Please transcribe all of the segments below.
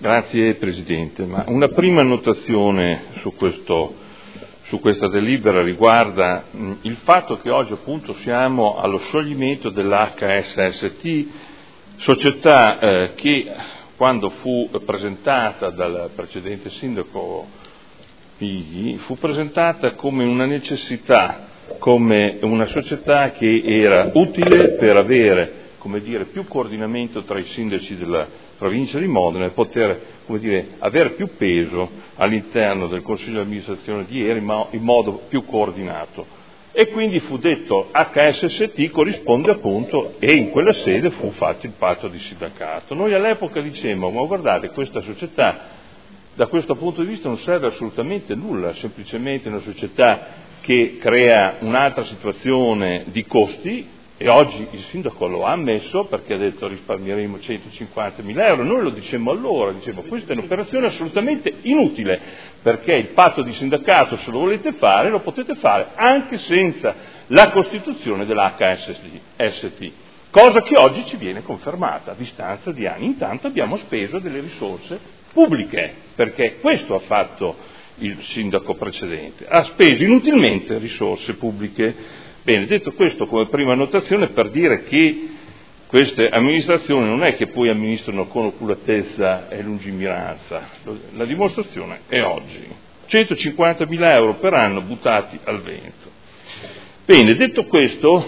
Grazie Presidente. Ma una prima annotazione su questa delibera riguarda il fatto che oggi appunto siamo allo scioglimento dell'HSST, società che quando fu presentata dal precedente sindaco Pighi fu presentata come una necessità, come una società che era utile per avere, più coordinamento tra i sindaci della provincia di Modena e poter, avere più peso all'interno del Consiglio di amministrazione di ERI, ma in modo più coordinato. E quindi fu detto HSST corrisponde appunto, e in quella sede fu fatto il patto di sindacato. Noi all'epoca dicemmo, ma guardate, questa società da questo punto di vista non serve assolutamente nulla, semplicemente una società che crea un'altra situazione di costi, e oggi il sindaco lo ha ammesso perché ha detto risparmieremo 150.000 euro. Noi lo dicemmo allora, questa è un'operazione assolutamente inutile, perché il patto di sindacato, se lo volete fare, lo potete fare anche senza la costituzione dell'HSST, cosa che oggi ci viene confermata a distanza di anni. Intanto abbiamo speso delle risorse pubbliche, perché questo ha fatto il sindaco precedente, ha speso inutilmente risorse pubbliche. Bene, detto questo come prima annotazione, per dire che queste amministrazioni non è che poi amministrano con oculatezza e lungimiranza, la dimostrazione è oggi. 150.000 euro per anno buttati al vento. Bene, detto questo,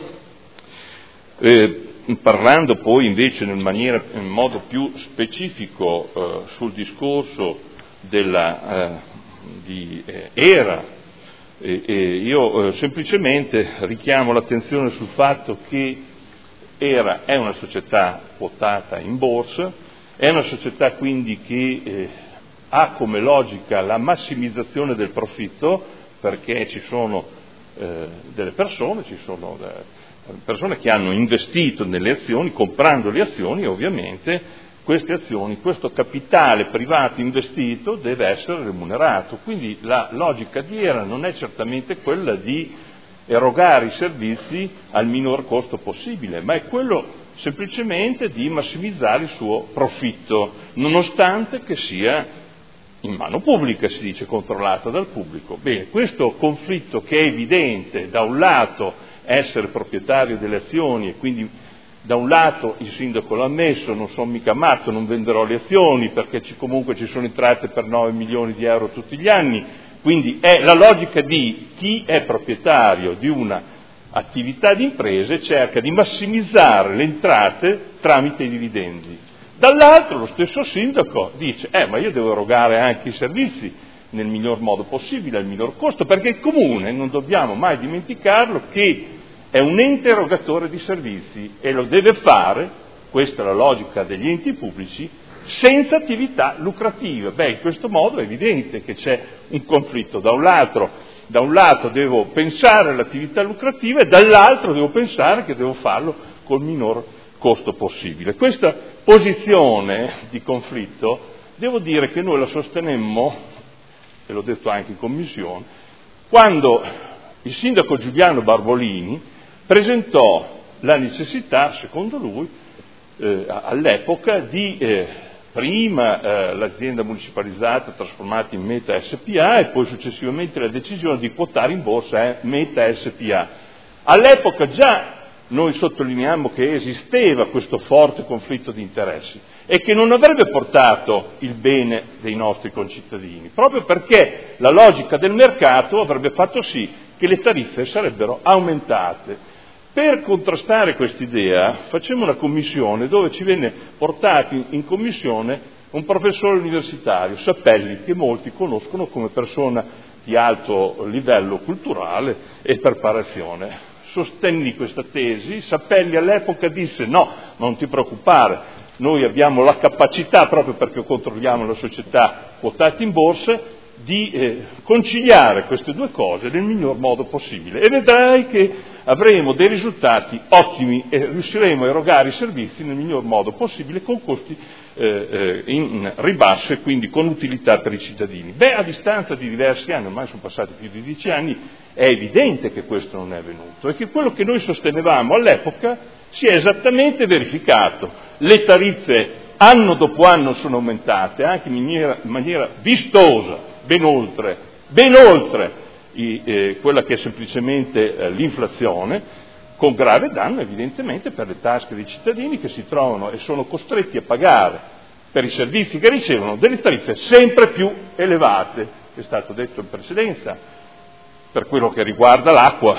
parlando poi invece in modo più specifico sul discorso di ERA, io semplicemente richiamo l'attenzione sul fatto che ERA è una società quotata in borsa, è una società quindi che ha come logica la massimizzazione del profitto, perché ci sono delle persone, persone che hanno investito nelle azioni, comprando le azioni, e ovviamente queste azioni, questo capitale privato investito deve essere remunerato. Quindi la logica di ERA non è certamente quella di erogare i servizi al minor costo possibile, ma è quello semplicemente di massimizzare il suo profitto, nonostante che sia in mano pubblica, si dice, controllata dal pubblico. Bene, questo conflitto che è evidente, da un lato essere proprietario delle azioni e quindi da un lato il sindaco l'ha ammesso, non sono mica matto, non venderò le azioni perché comunque ci sono entrate per 9 milioni di euro tutti gli anni, quindi è la logica di chi è proprietario di una attività di imprese cerca di massimizzare le entrate tramite i dividendi. Dall'altro lo stesso sindaco dice ma io devo erogare anche i servizi nel miglior modo possibile, al minor costo, perché il comune, non dobbiamo mai dimenticarlo, che è un ente erogatore di servizi e lo deve fare, questa è la logica degli enti pubblici, senza attività lucrative. In questo modo è evidente che c'è un conflitto. Da un lato devo pensare all'attività lucrativa e dall'altro devo pensare che devo farlo col minor costo possibile. Questa posizione di conflitto, devo dire che noi la sostenemmo, e l'ho detto anche in commissione, quando il sindaco Giuliano Barbolini presentò la necessità, secondo lui, all'epoca di prima l'azienda municipalizzata trasformata in Meta SPA e poi successivamente la decisione di quotare in borsa Meta SPA. All'epoca già noi sottolineiamo che esisteva questo forte conflitto di interessi e che non avrebbe portato il bene dei nostri concittadini, proprio perché la logica del mercato avrebbe fatto sì che le tariffe sarebbero aumentate. Per contrastare quest'idea facemmo una commissione dove ci venne portato in commissione un professore universitario, Sappelli, che molti conoscono come persona di alto livello culturale e preparazione. Sostenni questa tesi, Sappelli all'epoca disse no, non ti preoccupare, noi abbiamo la capacità, proprio perché controlliamo la società quotata in borsa, di conciliare queste due cose nel miglior modo possibile e vedrai che avremo dei risultati ottimi e riusciremo a erogare i servizi nel miglior modo possibile con costi in ribasso e quindi con utilità per i cittadini. A distanza di diversi anni, ormai sono passati più di 10 anni, è evidente che questo non è avvenuto e che quello che noi sostenevamo all'epoca si è esattamente verificato. Le tariffe anno dopo anno sono aumentate, anche in maniera vistosa, ben oltre quella che è semplicemente l'inflazione, con grave danno evidentemente per le tasche dei cittadini che si trovano e sono costretti a pagare per i servizi che ricevono delle tariffe sempre più elevate. È stato detto in precedenza, per quello che riguarda l'acqua,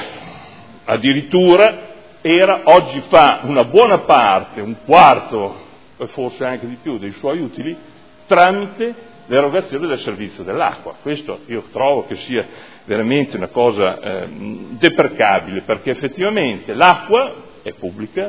addirittura oggi fa una buona parte, un quarto, e forse anche di più, dei suoi utili tramite l'erogazione del servizio dell'acqua. Questo io trovo che sia veramente una cosa deprecabile, perché effettivamente l'acqua è pubblica.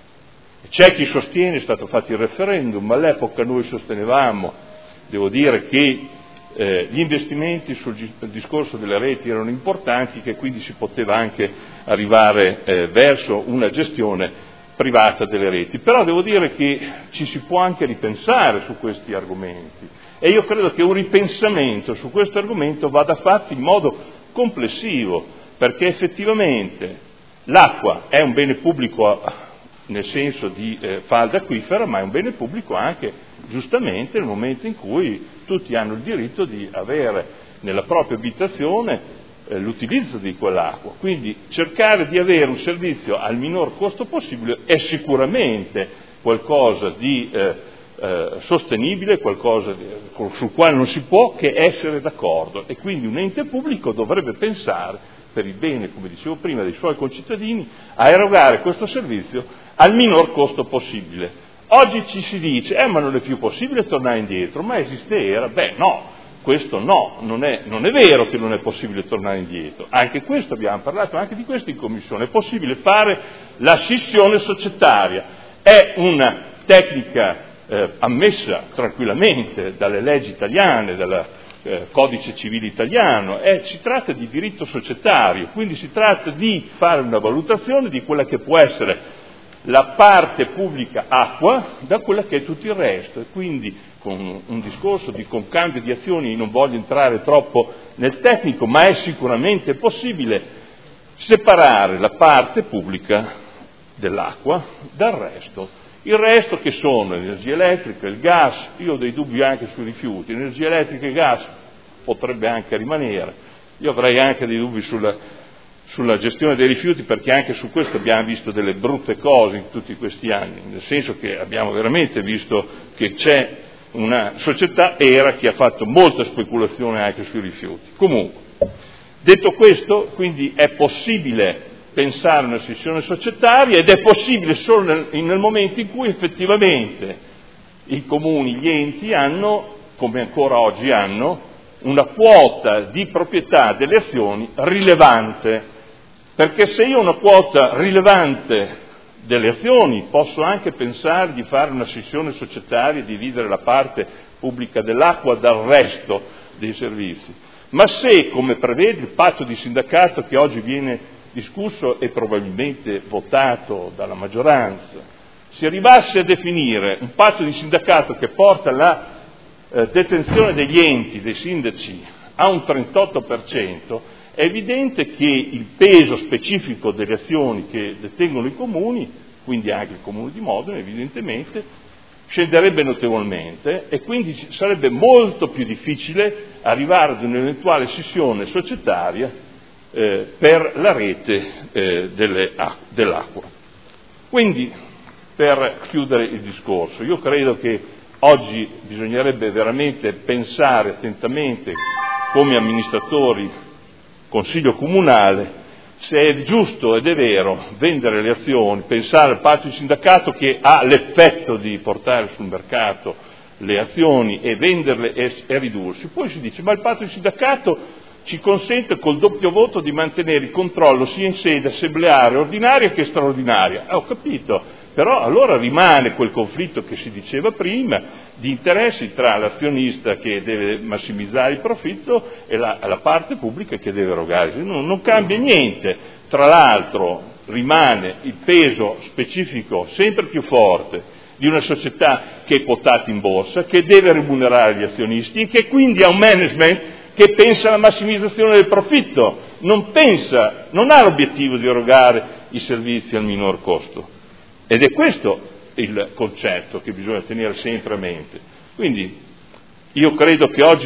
C'è chi sostiene, è stato fatto il referendum, ma all'epoca noi sostenevamo, devo dire, che gli investimenti sul discorso delle reti erano importanti, che quindi si poteva anche arrivare verso una gestione privata delle reti. Però devo dire che ci si può anche ripensare su questi argomenti, e io credo che un ripensamento su questo argomento vada fatto in modo complessivo, perché effettivamente l'acqua è un bene pubblico nel senso di falda acquifera, ma è un bene pubblico anche giustamente nel momento in cui tutti hanno il diritto di avere nella propria abitazione l'utilizzo di quell'acqua. Quindi cercare di avere un servizio al minor costo possibile è sicuramente qualcosa di sostenibile, qualcosa sul quale non si può che essere d'accordo, e quindi un ente pubblico dovrebbe pensare, per il bene, come dicevo prima, dei suoi concittadini, a erogare questo servizio al minor costo possibile. Oggi ci si dice, ma non è più possibile tornare indietro, ma esiste era? No, questo no, non è vero che non è possibile tornare indietro. Anche questo, abbiamo parlato anche di questo in Commissione, è possibile fare la scissione societaria, è una tecnica ammessa tranquillamente dalle leggi italiane, dal codice civile italiano, si tratta di diritto societario, quindi si tratta di fare una valutazione di quella che può essere la parte pubblica acqua da quella che è tutto il resto, e quindi con un discorso con cambio di azioni, non voglio entrare troppo nel tecnico, ma è sicuramente possibile separare la parte pubblica dell'acqua dal resto. Il resto che sono l'energia elettrica, il gas, io ho dei dubbi anche sui rifiuti, energia elettrica e gas potrebbe anche rimanere, io avrei anche dei dubbi sulla gestione dei rifiuti, perché anche su questo abbiamo visto delle brutte cose in tutti questi anni, nel senso che abbiamo veramente visto che c'è una società che ha fatto molta speculazione anche sui rifiuti. Comunque, detto questo, quindi è possibile pensare a una scissione societaria, ed è possibile solo nel momento in cui effettivamente i comuni, gli enti hanno, come ancora oggi hanno, una quota di proprietà delle azioni rilevante, perché se io ho una quota rilevante delle azioni posso anche pensare di fare una scissione societaria e dividere la parte pubblica dell'acqua dal resto dei servizi. Ma se, come prevede il patto di sindacato che oggi viene discusso e probabilmente votato dalla maggioranza, si arrivasse a definire un patto di sindacato che porta la detenzione degli enti, dei sindaci, a un 38%, è evidente che il peso specifico delle azioni che detengono i comuni, quindi anche il comune di Modena evidentemente, scenderebbe notevolmente, e quindi sarebbe molto più difficile arrivare ad un'eventuale scissione societaria per la rete dell'acqua. Quindi, per chiudere il discorso, io credo che oggi bisognerebbe veramente pensare attentamente, come amministratori, consiglio comunale, se è giusto ed è vero vendere le azioni, pensare al patto di sindacato che ha l'effetto di portare sul mercato le azioni e venderle e ridursi. Poi si dice, ma il patto di sindacato ci consente col doppio voto di mantenere il controllo sia in sede assembleare ordinaria che straordinaria. Ho capito, però allora rimane quel conflitto che si diceva prima di interessi tra l'azionista che deve massimizzare il profitto e la parte pubblica che deve erogare. Non cambia niente. Tra l'altro rimane il peso specifico sempre più forte di una società che è quotata in borsa, che deve remunerare gli azionisti e che quindi ha un management che pensa alla massimizzazione del profitto, non ha l'obiettivo di erogare i servizi al minor costo. Ed è questo il concetto che bisogna tenere sempre a mente. Quindi io credo che oggi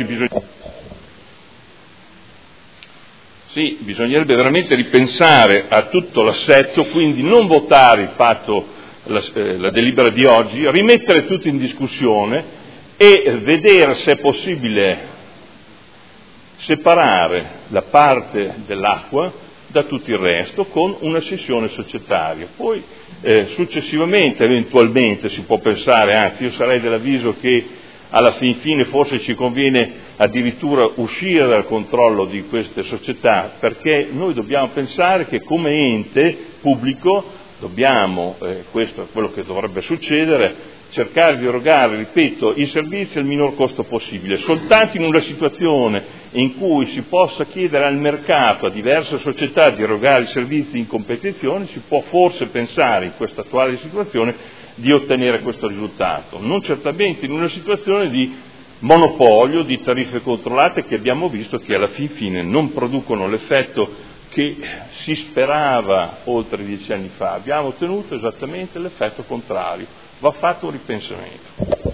bisognerebbe veramente ripensare a tutto l'assetto, quindi non votare il patto, la delibera di oggi, rimettere tutto in discussione e vedere se è possibile separare la parte dell'acqua da tutto il resto con una sessione societaria. Poi successivamente, eventualmente, si può pensare, anzi io sarei dell'avviso che alla fin fine forse ci conviene addirittura uscire dal controllo di queste società, perché noi dobbiamo pensare che come ente pubblico dobbiamo, questo è quello che dovrebbe succedere, cercare di erogare, ripeto, i servizi al minor costo possibile. Soltanto in una situazione in cui si possa chiedere al mercato, a diverse società, di erogare i servizi in competizione, si può forse pensare, in questa attuale situazione, di ottenere questo risultato. Non certamente in una situazione di monopolio, di tariffe controllate, che abbiamo visto che alla fin fine non producono l'effetto che si sperava oltre 10 anni fa. Abbiamo ottenuto esattamente l'effetto contrario. Va fatto un ripensamento.